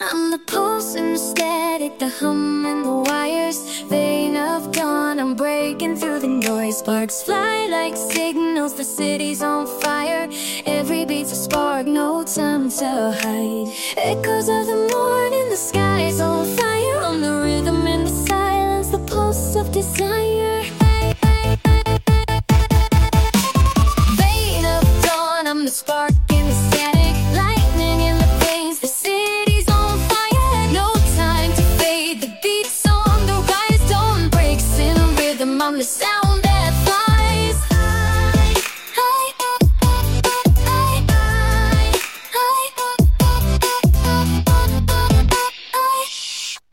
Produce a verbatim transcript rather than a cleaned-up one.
I'm the pulse and the static, the hum and the wires. Vein of dawn, I'm breaking through the noise. Sparks fly like signals, the city's on fire. Every beat's a spark, no time to hide. Echoes of the morning, the sky's on fire. On the rhythm and the silence, the pulse of desire. Vein of dawn, I'm the spark in the static. Lightning in the veins, the city's on fire. No time to fade, the beat's on the rise. Dawn breaks in rhythm, I'm the sound